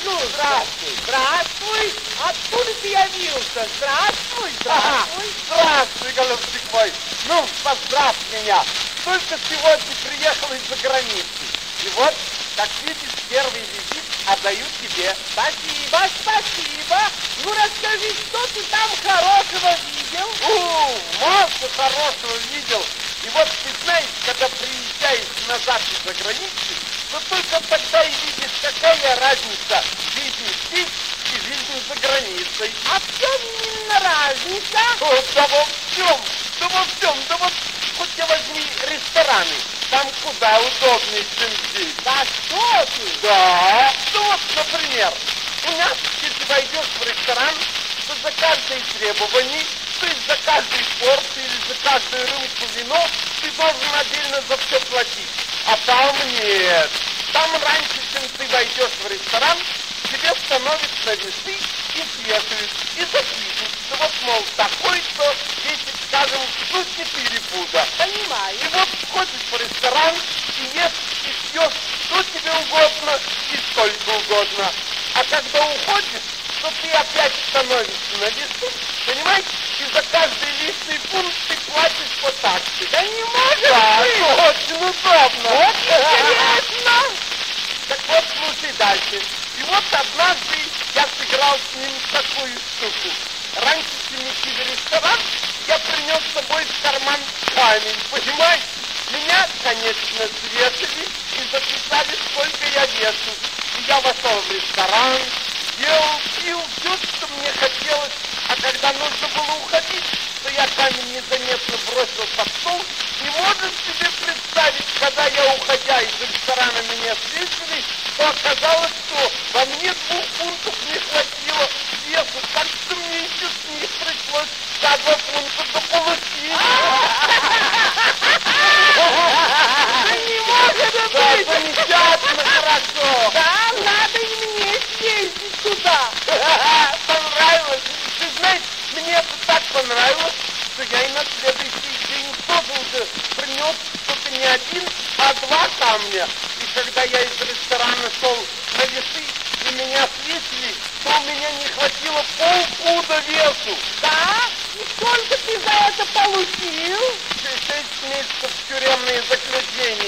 Ну, здравствуй. Здравствуй. Откуда ты явился? Здравствуй. Здравствуй. Здравствуй, голубчик мой. Ну, поздравь меня. Только сегодня приехал из-за границы. И вот, как видишь, первый визит отдаю тебе. Спасибо, спасибо. Ну, расскажи, что ты там хорошего видел? Массу хорошего видел. И вот ты знаешь, когда приезжаешь назад из-за границы, то только тогда и видишь, какая разница жизни здесь и жизни за границей. А в чем именно разница? Да во всем, да во всем, да вот хоть я возьми рестораны, там куда удобнее, чем здесь. Да что ты? Да, ну вот, например, у нас, если войдешь в ресторан, то за каждое требование, то есть за каждую порцию или за каждую рюмку вино ты должен отдельно за все платить. А там нет. Там раньше, чем ты войдешь в ресторан, тебе становятся весы и вешают, и запишут, что вот, мол, такой-то весит, скажем, ну, 4 пуда. Понимаю. И вот ходишь в ресторан, и ешь, и пьешь, что тебе угодно, и сколько угодно. А когда уходишь, то ты опять становишься на весу, понимаешь? И за каждый лишний фунт ты платишь по такси. Да не может Да, быть! очень удобно. Вот интересно! Так вот, слушай дальше. И вот однажды я сыграл с ним такую штуку. Раньше, чем идти в ресторан, я принес с собой в карман камень, понимаешь? Меня, конечно, свешали и записали, сколько я вешу. И я вошел в ресторан, ел, пил все, что мне хотелось. А когда нужно было уходить, то я камень незаметно бросил под стол. И можешь себе представить, когда я, уходя из ресторана, меня свесили, то оказалось, что во мне 2 фунтов не хватило весу. Так что мне еще с них пришлось за 2 фунта дополучить. Да не может Да, быть! замечательно, хорошо. Да, надо и мне съездить туда. Понравилось? Ты знаешь, мне это так понравилось, что я и на следующий день тоже уже принес только не 1, а 2 камня. И когда я из ресторана шел на весы и меня свесили, то у меня не хватило полпуда весу. Да? И сколько ты за это получил? 6 месяцев тюремные заключения.